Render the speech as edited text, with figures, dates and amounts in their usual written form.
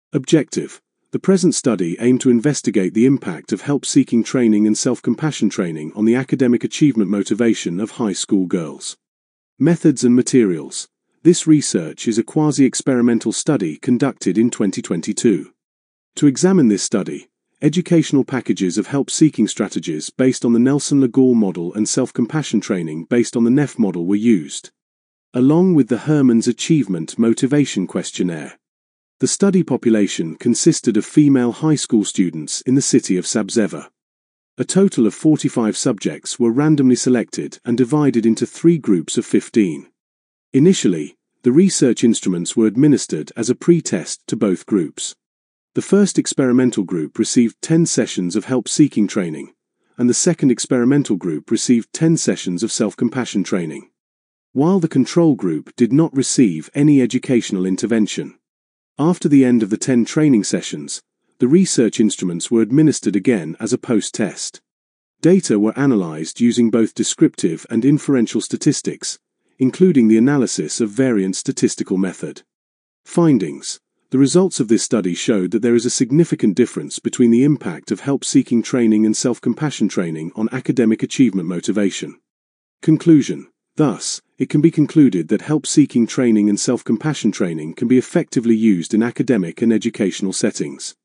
Objective: the present study aimed to investigate the impact of help-seeking training and self-compassion training on the academic achievement motivation of high school girls. Methods and materials: this research is a quasi-experimental study conducted in 2022. To examine this study, educational packages of help-seeking strategies based on the Nelson-Le Gall model and self-compassion training based on the NEF model were used, along with the Herman's Achievement Motivation Questionnaire. The study population consisted of female high school students in the city of Sabzeva. A total of 45 subjects were randomly selected and divided into 3 groups of 15. Initially, the research instruments were administered as a pre-test to both groups. The first experimental group received 10 sessions of help-seeking training, and the second experimental group received 10 sessions of self-compassion training, while the control group did not receive any educational intervention. After the end of the 10 training sessions, the research instruments were administered again as a post-test. Data were analyzed using both descriptive and inferential statistics, including the analysis of variance statistical method. Findings: the results of this study showed that there is a significant difference between the impact of help-seeking training and self-compassion training on academic achievement motivation. Conclusion: thus, it can be concluded that help-seeking training and self-compassion training can be effectively used in academic and educational settings.